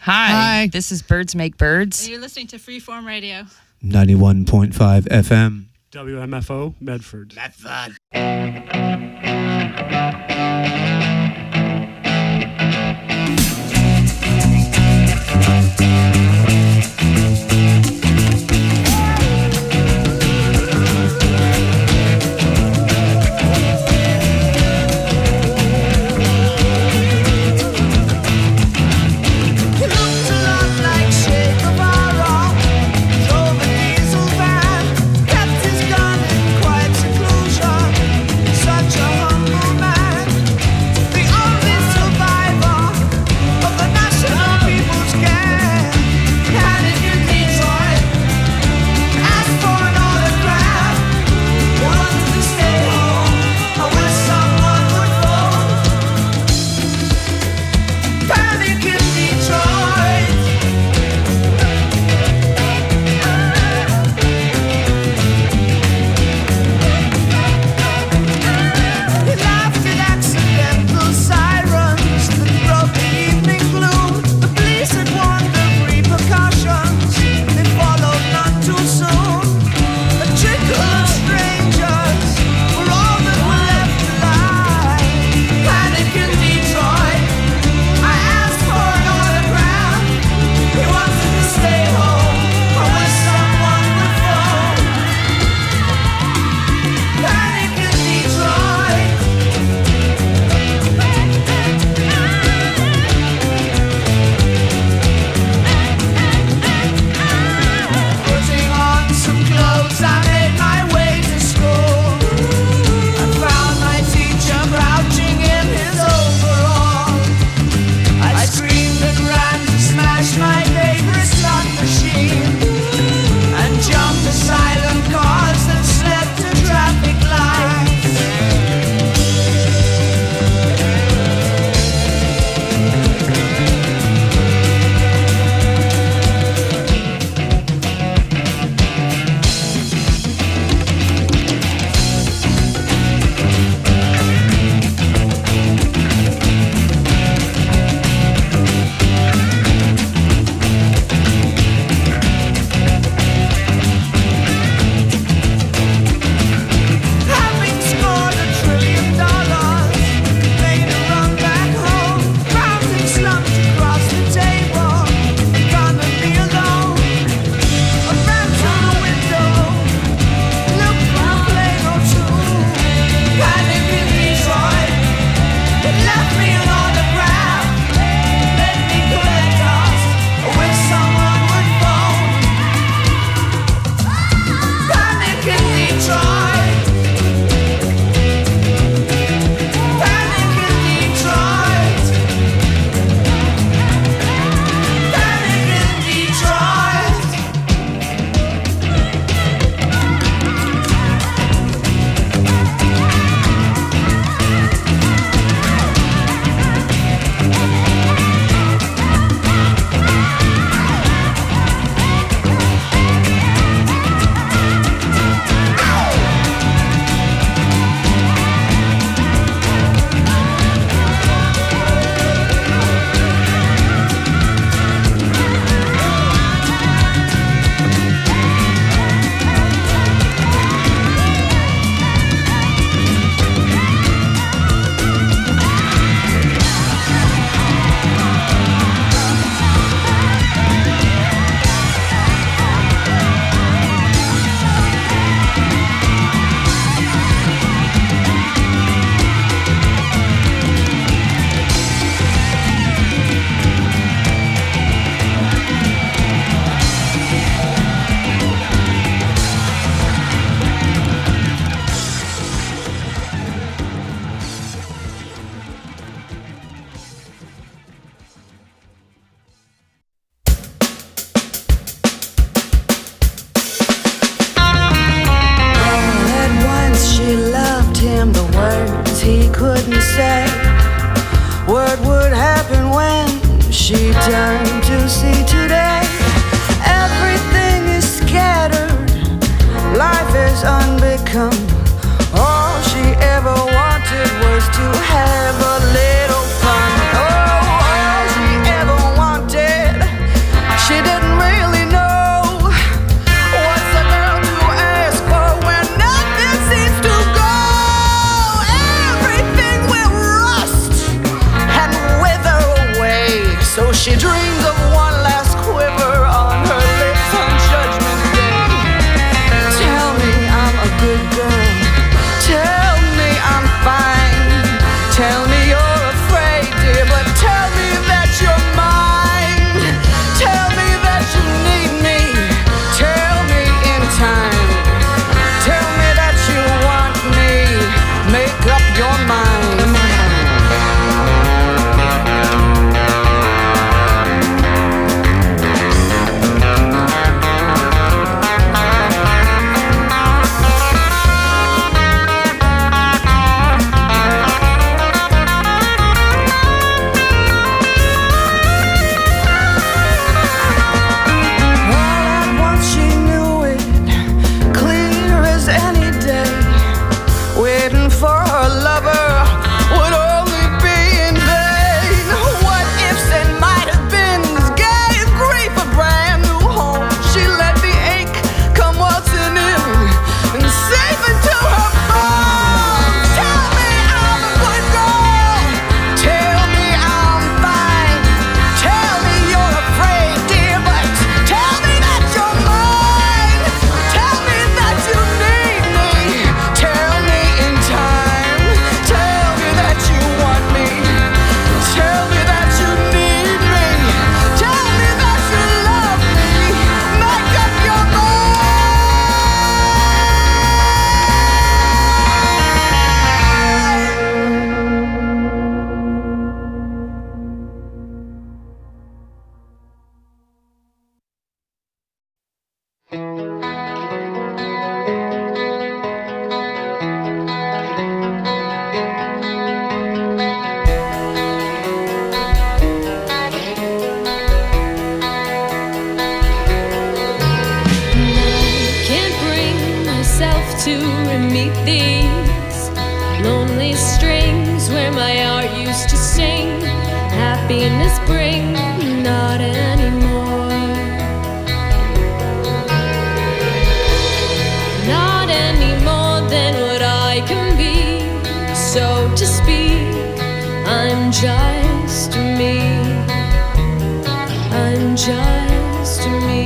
Hi. This is Birds Make Birds. And you're listening to Freeform Radio. 91.5 FM. WMFO, Medford. turned to see today. Everything is scattered, life is unbecome. All she ever wanted was to have a little fun. Oh, all she ever wanted myself to meet these lonely strings where my heart used to sing. Happiness bring, not anymore. Not any more than what I can be. So to speak, I'm just me. I'm just me.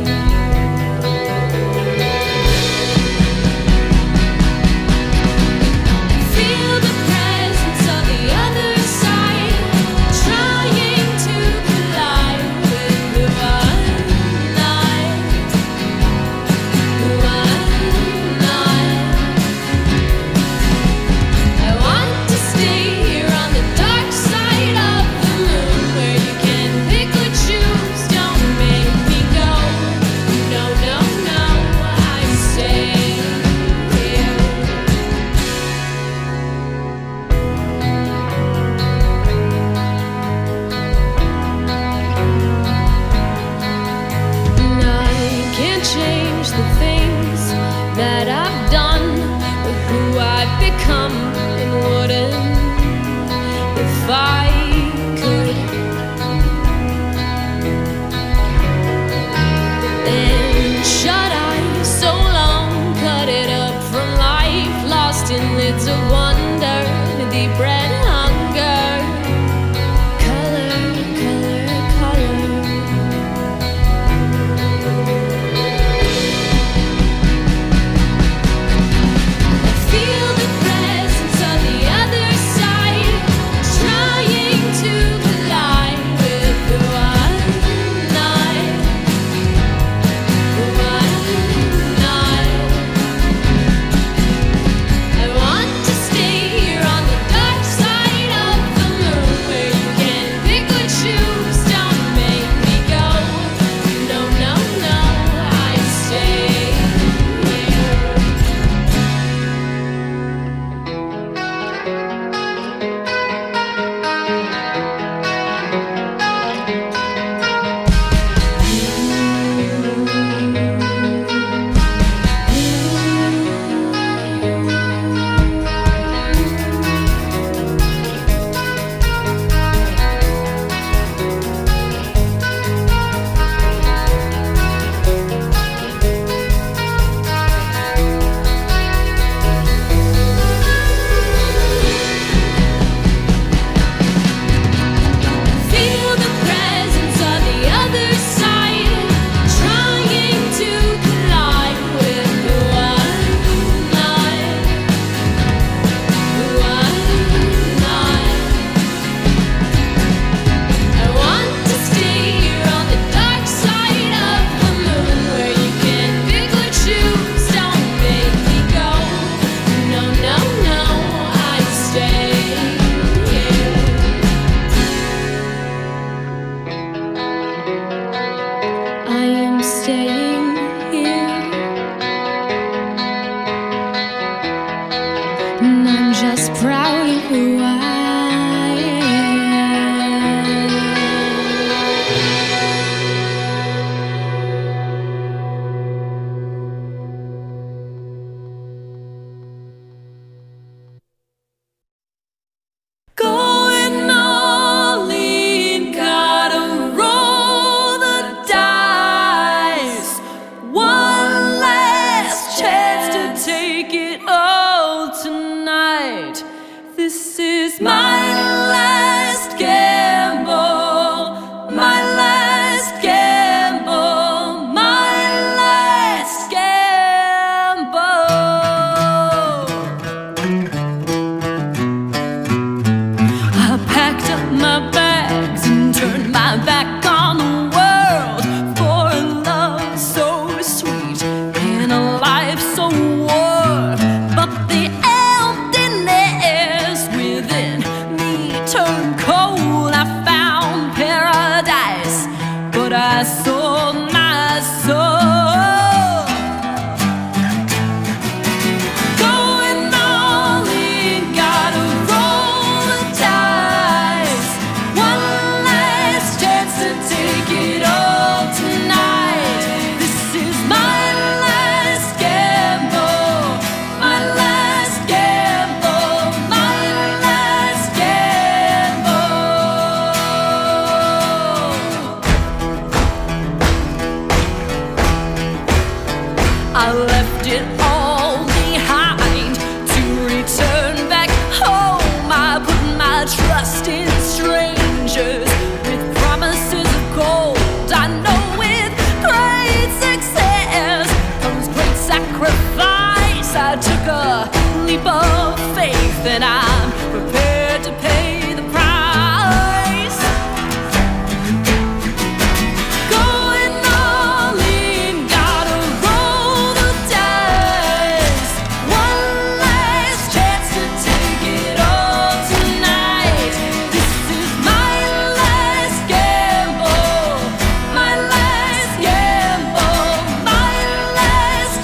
Feel the presence of the other side, trying to collide with who I'm not. Who I'm not. I want to stay here on the dark side of the moon, where you can pick or choose. Don't make me go. No, no, no. I stay here. And I can't change the things that I've done, or who I've become, and wouldn't if I could. Then shut eyes so long, cut it up from life, lost in lids of wonder, deep red hunger. Color, color, color. I feel the presence of the other side, trying to collide with who I'm not. Who I'm not. I want to stay here on the dark side of the moon, where you can pick or choose. Don't make me go. No, no, no. I stay here. Feel the presence of the other side, trying to collide with who I'm not. Who I'm not. I want to stay here on the dark side of the moon, where you can pick or choose. Don't make me go. No, no, no. I stay here. I am staying here, and I'm just proud of who I am. Going all in, gotta roll the dice. I left it all behind to return back home. I put my trust in strangers with promises of gold. I know with great success comes great sacrifice. I took a leap of faith and I'm prepared to pay the price. Going all in, gotta roll the dice. One last chance to take it all tonight. This is my last gamble, my last gamble, my last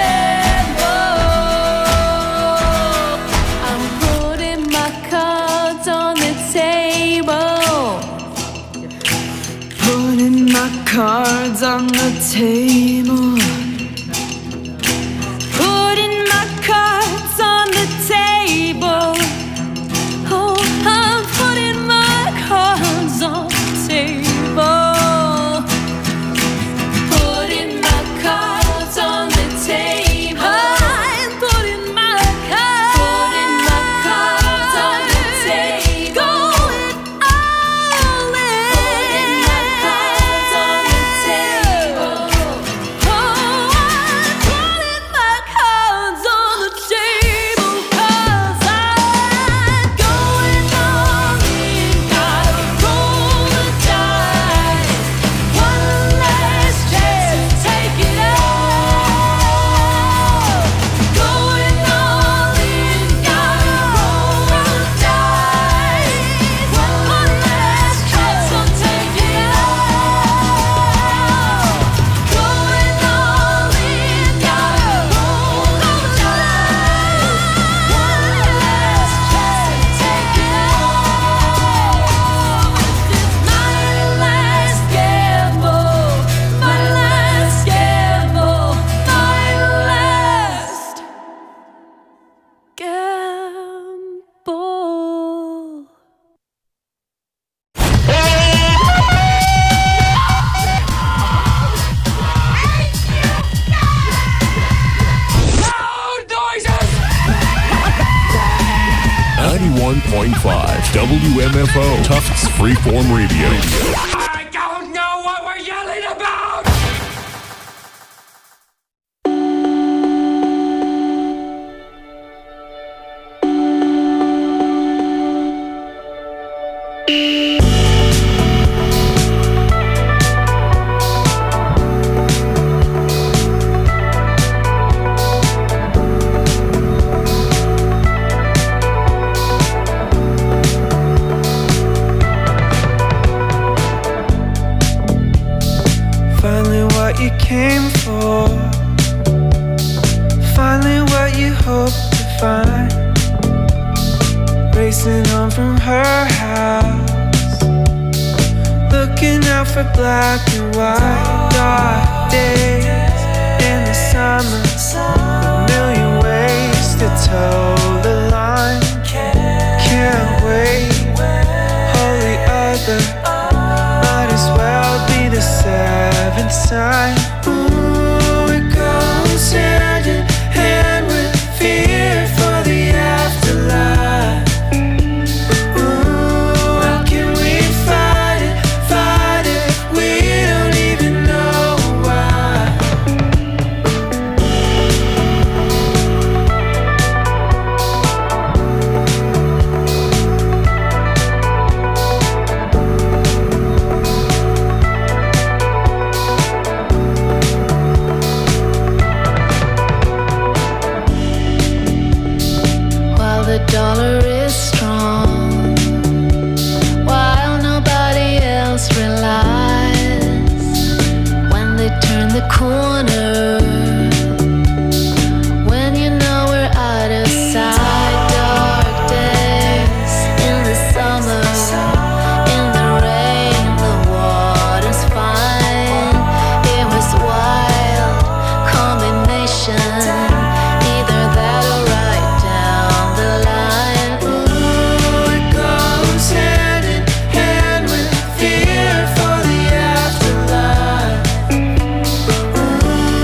gamble. I'm putting my cards on the table. Putting my cards on the table. Putting my cards on the table. Oh, I'm putting my cards on the table. Putting my cards on the table. I'm putting my cards on the table. Going all in. Putting my cards on the table. Oh, I'm putting my cards on the table 'cause I'm going all in. Gotta roll the dice. One last chance to take it out. Going all in. Gotta roll the dice. One last chance to take it out. Going all in. Gotta roll the dice. One last chance to take it out. This is my last gamble, my last gamble, my last gamble. Loud noises! 91.5 WMFO Tufts Freeform Radio. I don't know what we're yelling about! Finally what you came for. Finally what you hoped to find. Racing home from her house, looking out for black and white. Dark days in the summer, a million ways to toe the line. Can't wait, holy other, might as well be the seventh sign. Ooh, it goes hand in hand with fear for the afterlife. Ooh, how can we fight it if we don't even know why? While the dollar is strong, while nobody else relies, when they turn the corner, when you know we're out of sight. Dark days in the summer, in the rain, the water's fine. It was wild combination, either that or right down the line. Ooh, it goes hand in hand with fear for the afterlife. Ooh,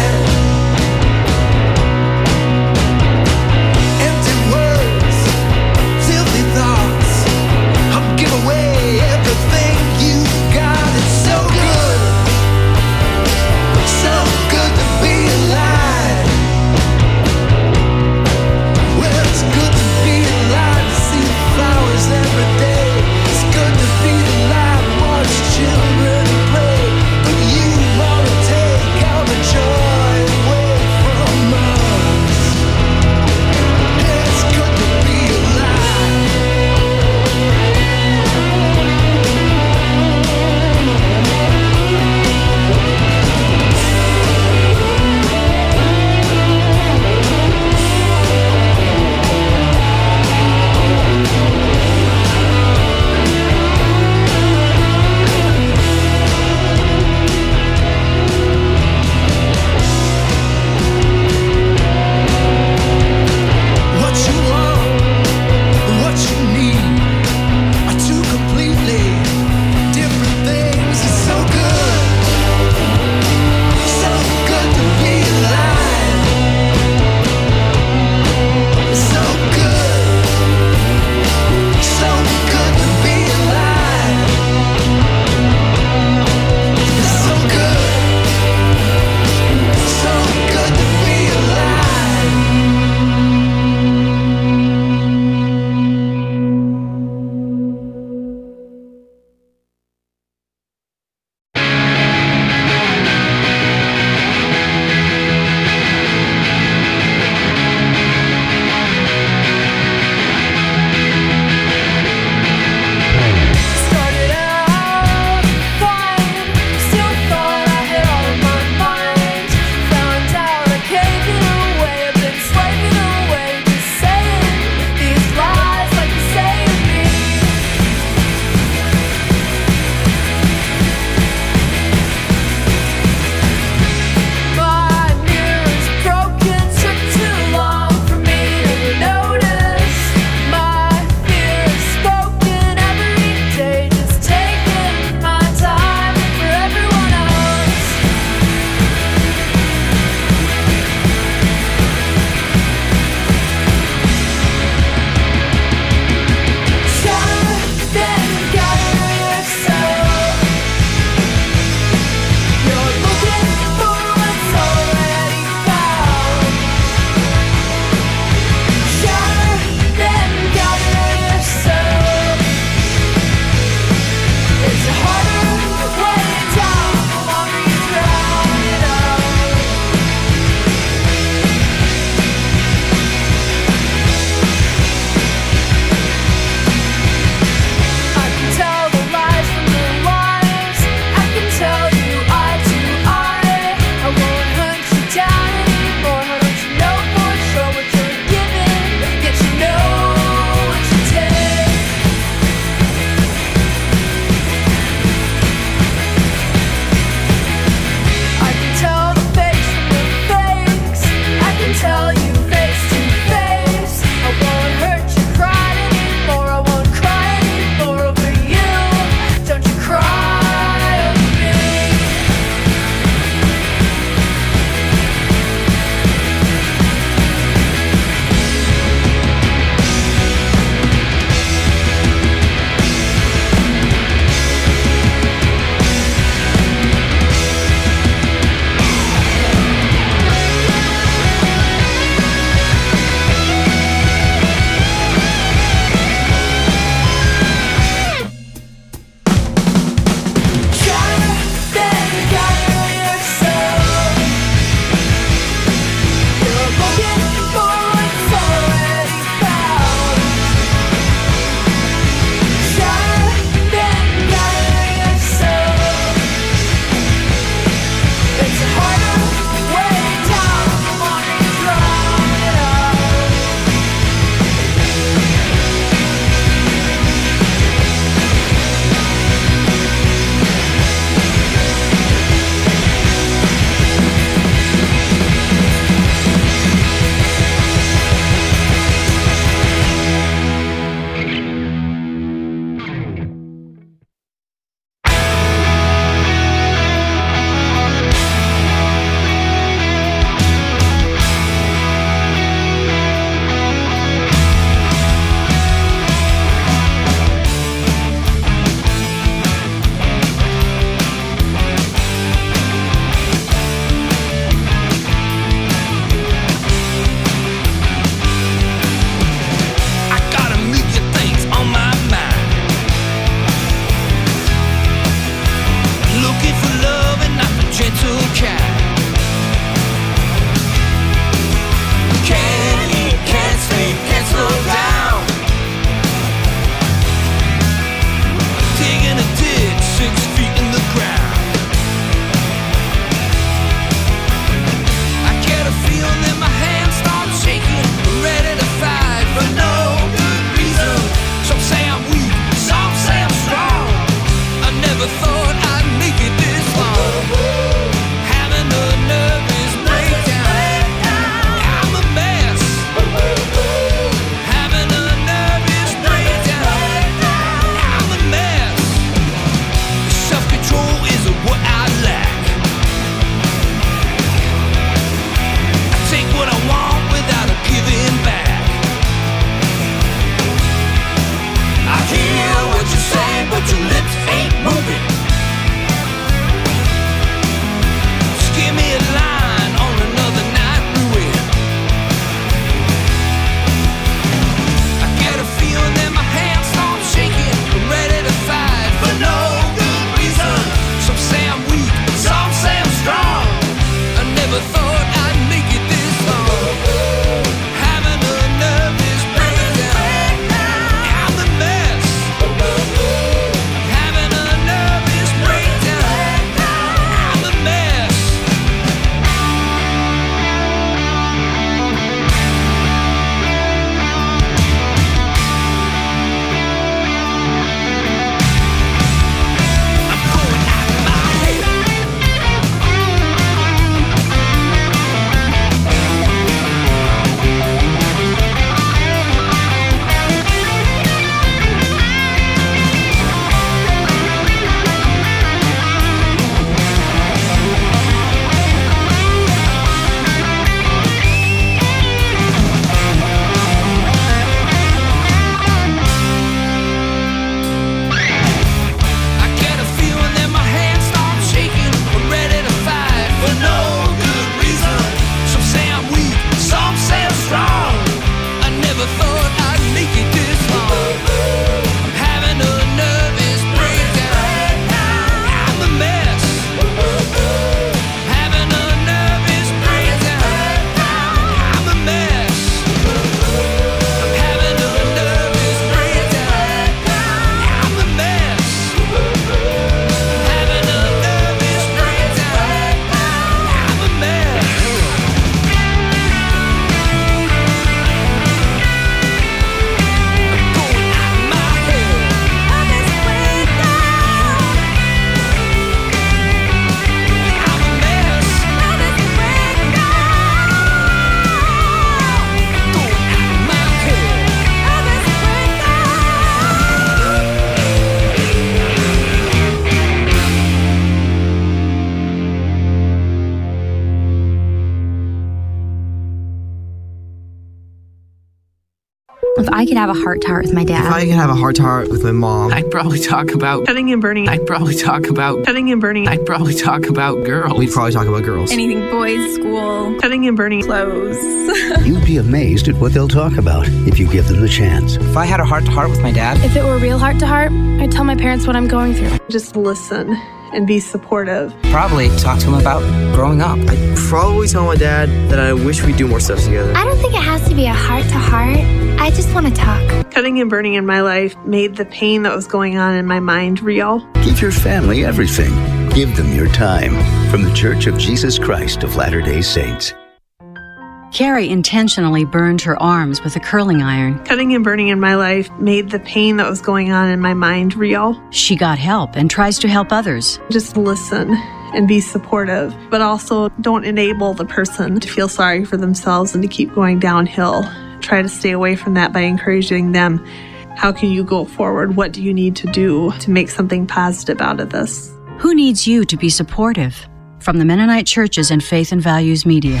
If I could have a heart-to-heart with my dad. If I could have a heart-to-heart with my mom. I'd probably talk about cutting and burning. I'd probably talk about cutting and burning. I'd probably talk about girls. We'd probably talk about girls. Anything boys, school, Cutting and burning. clothes. You'd be amazed at what they'll talk about if you give them the chance. If I had a heart-to-heart with my dad. If it were real heart-to-heart, I'd tell my parents what I'm going through. Just listen and be supportive. Probably talk to him about growing up. I'd probably tell my dad that I wish we'd do more stuff together. I don't think it has to be a heart-to-heart. I just want to talk. Cutting and burning in my life made the pain that was going on in my mind real. Give your family everything. Give them your time. From the Church of Jesus Christ of Latter-day Saints. Carrie intentionally burned her arms with a curling iron. Cutting and burning in my life made the pain that was going on in my mind real. She got help and tries to help others. Just listen and be supportive, but also don't enable the person to feel sorry for themselves and to keep going downhill. Try to stay away from that by encouraging them. How can you go forward? What do you need to do to make something positive out of this? Who needs you to be supportive? From the Mennonite Churches and Faith and Values Media.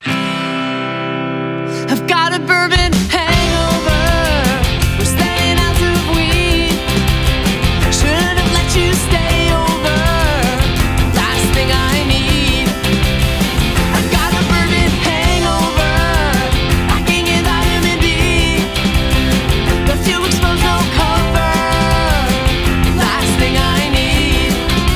I've got a bourbon hangover. We're staying out of weed. Should have let you stay over. Last thing I need. I've got a bourbon hangover. I can get vitamin D. Left you exposed, no cover. Last thing I need.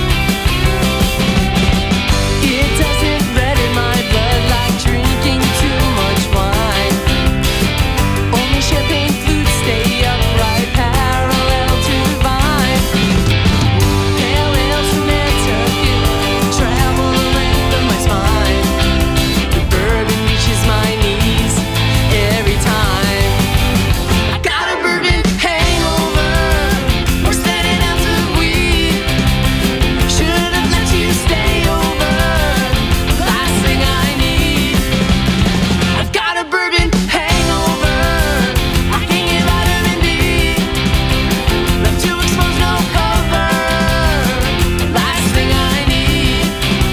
It doesn't red in my blood like drinking too much wine. Only champagne flutes stay upright, parallel to the vine. Pale ales from Nantucket travel the length of my spine. The bourbon reaches my knees every time. I got a bourbon hangover. We're standing out of weed. Should have let you stay over. Last thing I need. I've got a bourbon hangover. I can get vitamin D. Left to expose, no cover. Last thing I need.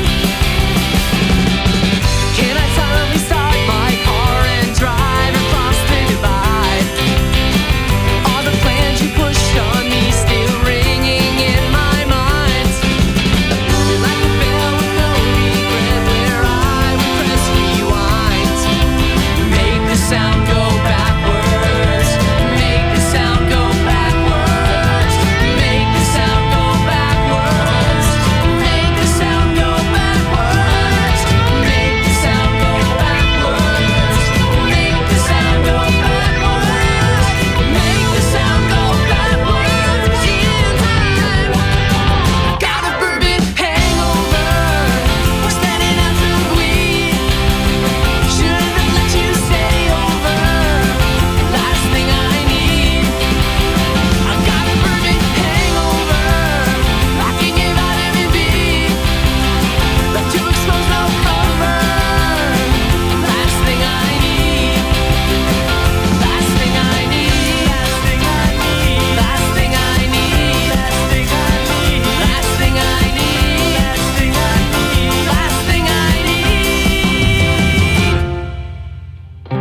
Can I finally start my car and drive across the divide? All the plans you pushed on me still ringing in my mind. Like a bell with no regret where I would press rewind. Make the sound go backwards. Make the sound go backwards. Make the sound go backwards. Make the sound go backwards. Make the sound go backwards. Make the sound go backwards. Make the sound go backwards in time. Got a bourbon hangover. We're standing out of weed. Should have let you stay over. Last thing I need. I got a bourbon hangover. I can get vitamin B. Left to expose, no cover. Last thing I need. Last thing I need. Last thing I need. Last thing I need. Last thing I need. Last thing I need.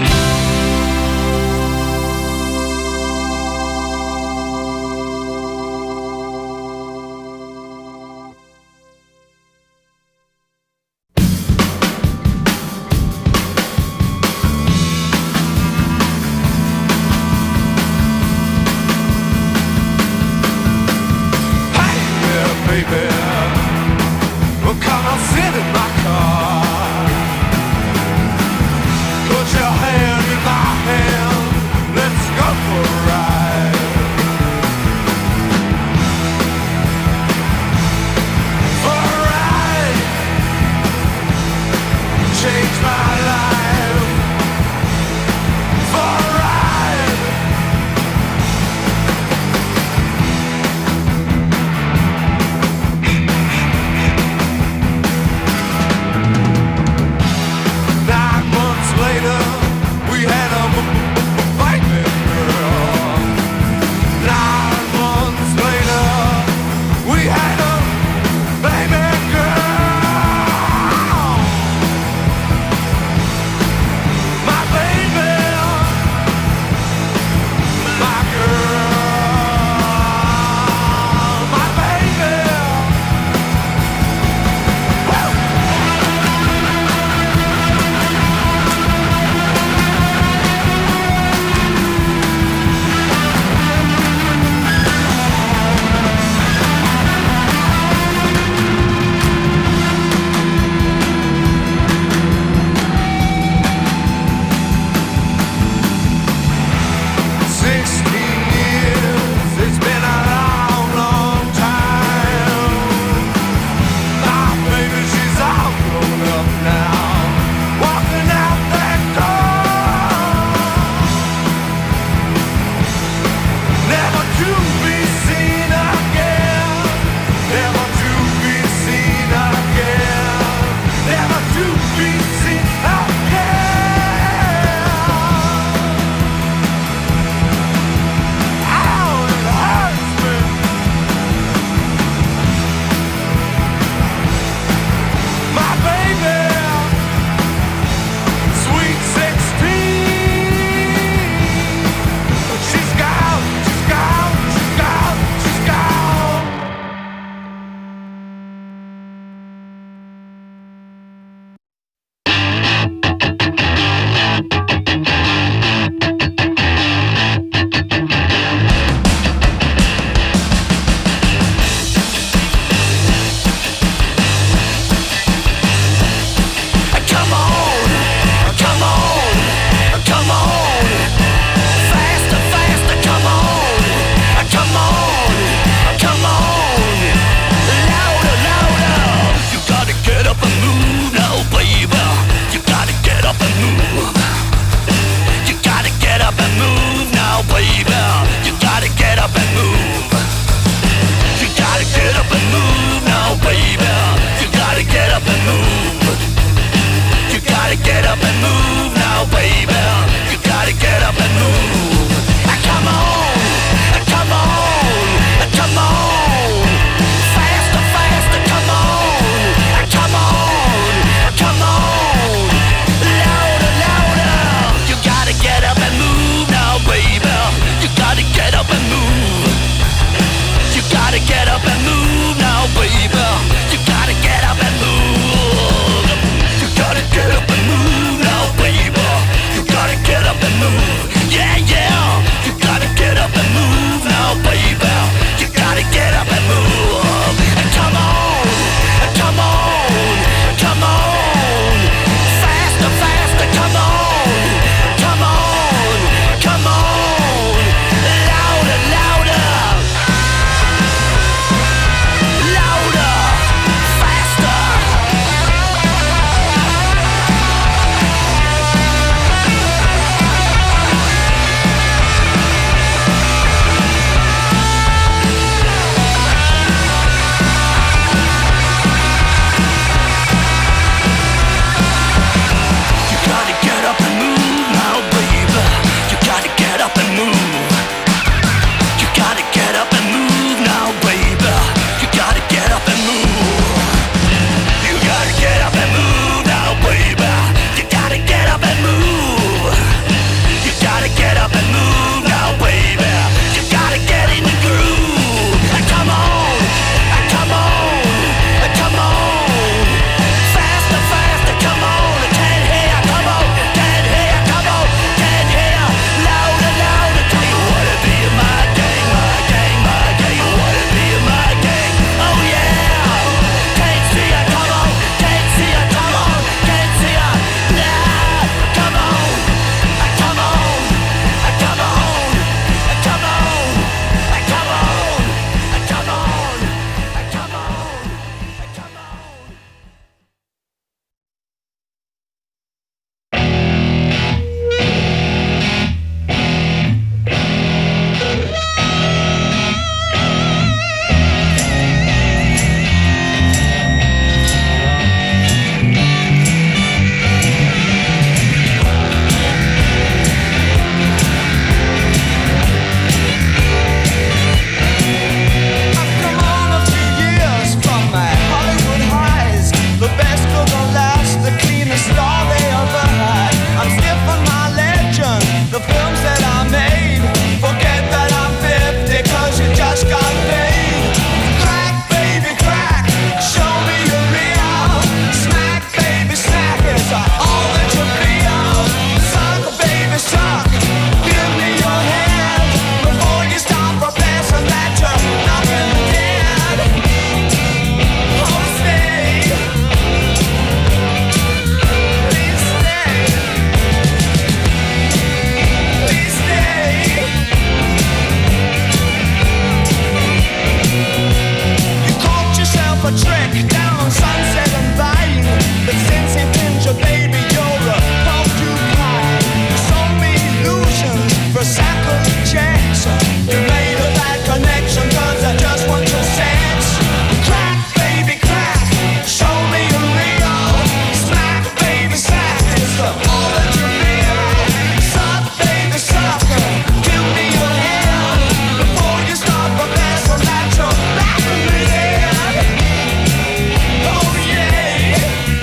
a trick down on Sunset and Vine. But since he pinned your baby, you're a porcupine. You sold me illusions for sackles and checks. You made a bad connection, cause I just want your sex. Crack, baby, crack. Show me a real. Smack, baby, smack. It's all that you need. Suck, baby, suck. Give me your hand before you start professing that you're back in the head. Oh yeah.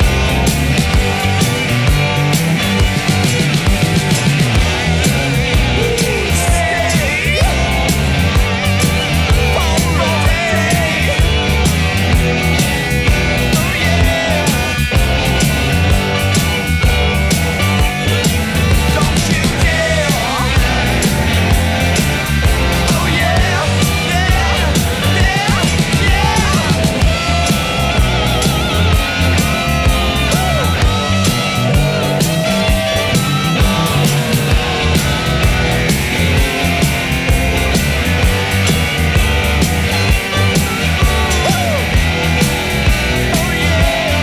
Stay for a day. Oh yeah. Don't you dare. Oh yeah, yeah, yeah, yeah. Oh yeah.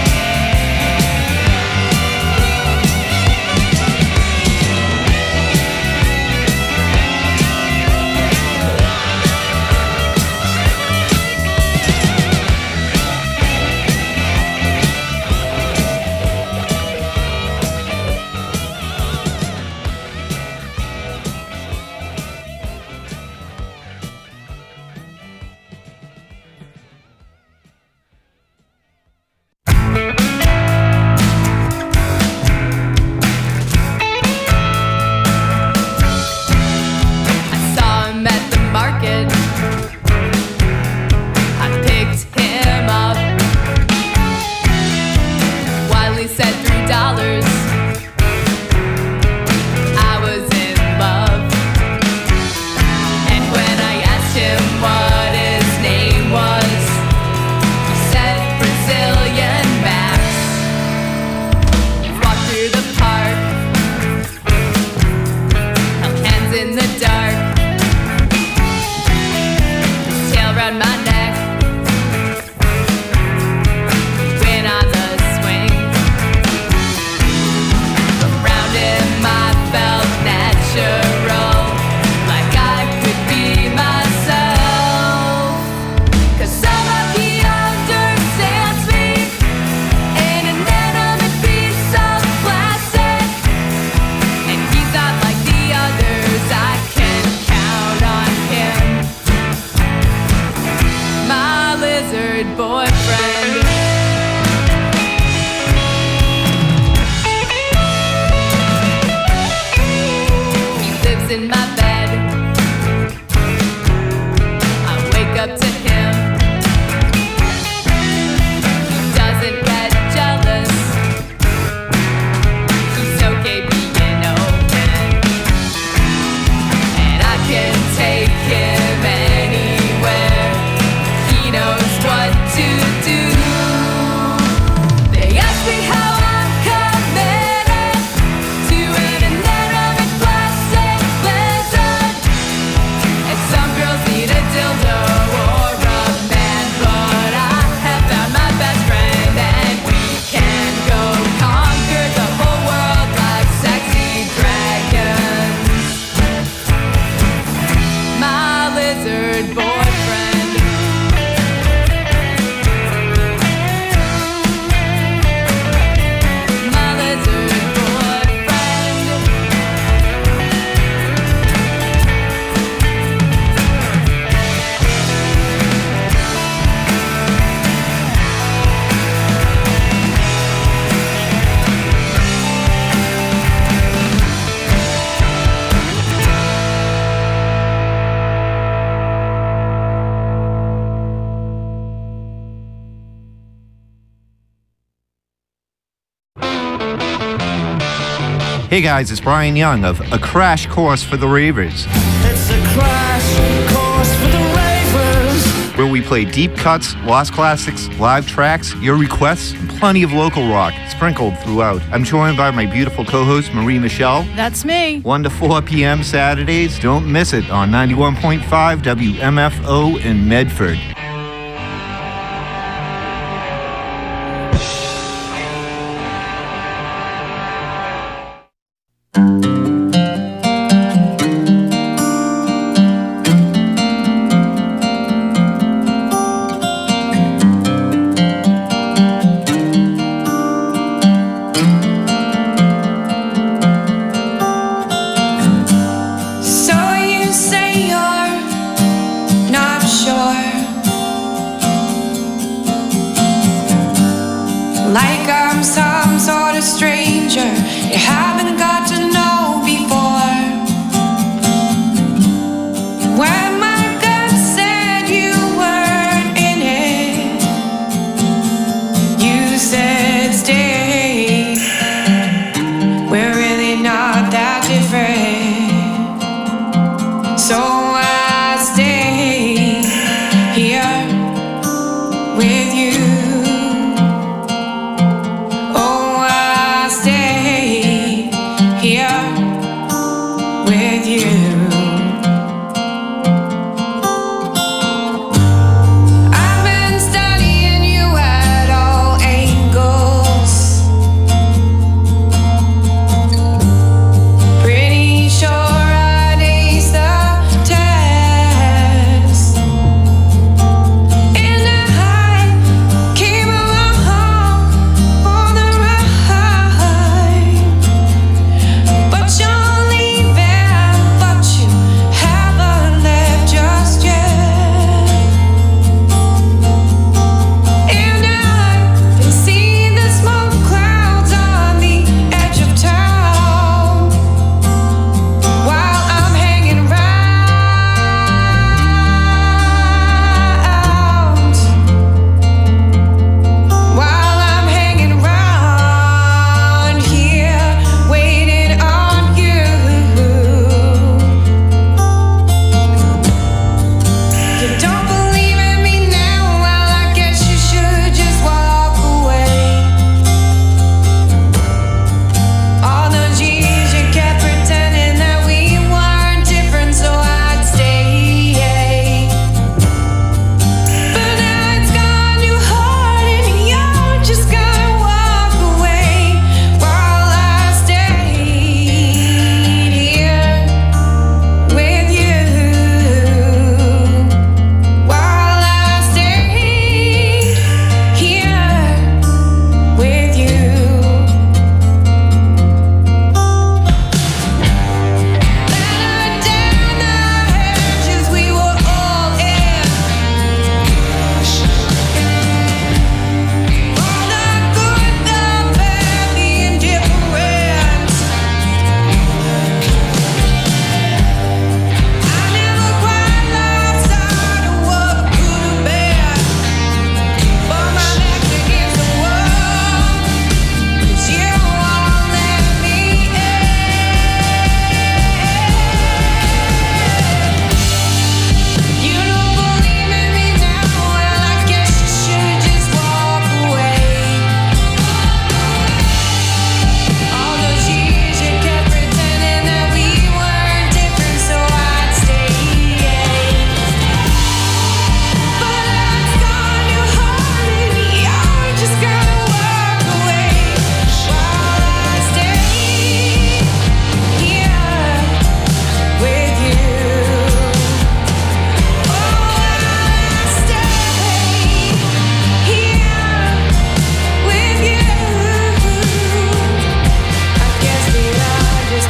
I saw him at the market. I picked him up. Wiley said $3. I was in love. And when I asked him what his name was, he said Brazilian Max. We walked through the park, held hands in the dark. His tail round my neck. Went on the swing. Around him I felt natural, like I could be myself. 'Cause somehow he understands me, an inanimate piece of plastic. And he's not like the others, I can count on him. My lizard boyfriend. He lives in my bed. I wake up to him. He doesn't get jealous. He's okay being open. And I can take him anywhere. He knows what to do. They ask me how I'm committed to an inanimate plastic lizard. And some girls need a dildo or a man, but I have found my best friend, and we can go conquer the whole world like sexy dragons. My lizard boyfriend. My lizard boyfriend. Hey guys, it's Brian Young of A Crash Course for the Ravers, It's a crash course for the ravers. where we play deep cuts, lost classics, live tracks, your requests, and plenty of local rock sprinkled throughout. I'm joined by my beautiful co-host Marie Michelle. That's me. 1 to 4 p.m. Saturdays. Don't miss it on 91.5 WMFO in Medford. like I'm some sort of stranger you haven't got to know before. When my gut said you weren't in it, you said stay. We're really not that different, so I stay here with you. Oh, I stay here with you. I've been studying you at all angles. Pretty sure I'd ace the test. And I came along for the ride. But you're leaving, but you haven't left just yet. And I can see the smoke clouds on the edge of town while I'm hanging round. While I'm hanging round here, waiting on you. You don't believe in me now? Well, I guess you should just walk away. All those years you kept pretending that we weren't different, so I'd stay. But now it's gone too hard and you're just gonna walk away while I stayed here with you. While I stayed here with you. Better down the hedges we were all in. All the good, the bad, the indifferent. I never quite lost sight of what could have been, but my back's against the wall, 'cause you won't let me in. You don't believe in me now? Well, I guess you should just walk away. All those years you kept pretending that we weren't different, so I'd stay. But it's gone too hard and you're just gonna walk away while I stay here with you. Oh, I stay here with you. I guess we are just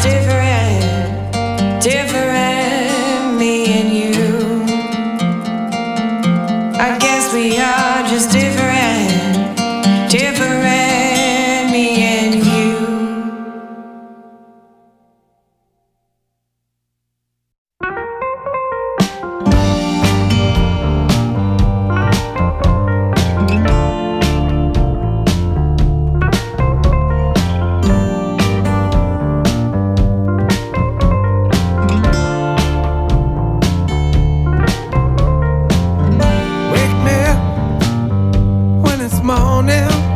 different, me and you. I guess we are just different, me and you. Wake me up when it's morning.